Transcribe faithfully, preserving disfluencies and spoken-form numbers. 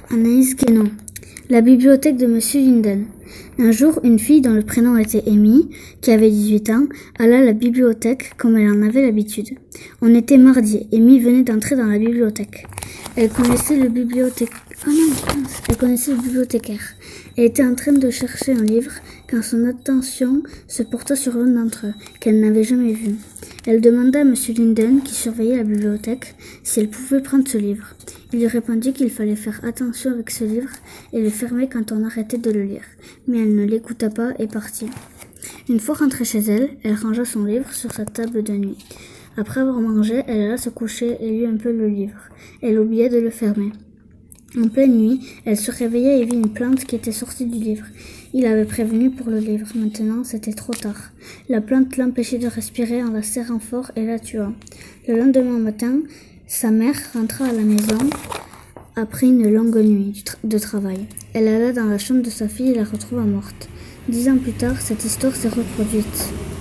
Anaïs Guénon. La bibliothèque de Monsieur Linden. Un jour, une fille dont le prénom était Amy, qui avait dix-huit ans, alla à la bibliothèque comme elle en avait l'habitude. On était mardi. Amy venait d'entrer dans la bibliothèque. Elle connaissait le bibliothécaire. Oh non, elle connaissait le bibliothécaire. Elle était en train de chercher un livre quand son attention se porta sur l'un d'entre eux, qu'elle n'avait jamais vu. Elle demanda à Monsieur Linden, qui surveillait la bibliothèque, si elle pouvait prendre ce livre. Il lui répondit qu'il fallait faire attention avec ce livre et le fermer quand on arrêtait de le lire. Mais elle ne l'écouta pas et partit. Une fois rentrée chez elle, elle rangea son livre sur sa table de nuit. Après avoir mangé, elle alla se coucher et lut un peu le livre. Elle oubliait de le fermer. En pleine nuit, elle se réveilla et vit une plante qui était sortie du livre. Il avait prévenu pour le livre. Maintenant, c'était trop tard. La plante l'empêchait de respirer en la serrant fort et la tua. Le lendemain matin, sa mère rentra à la maison après une longue nuit de travail. Elle alla dans la chambre de sa fille et la retrouva morte. Dix ans plus tard, cette histoire s'est reproduite.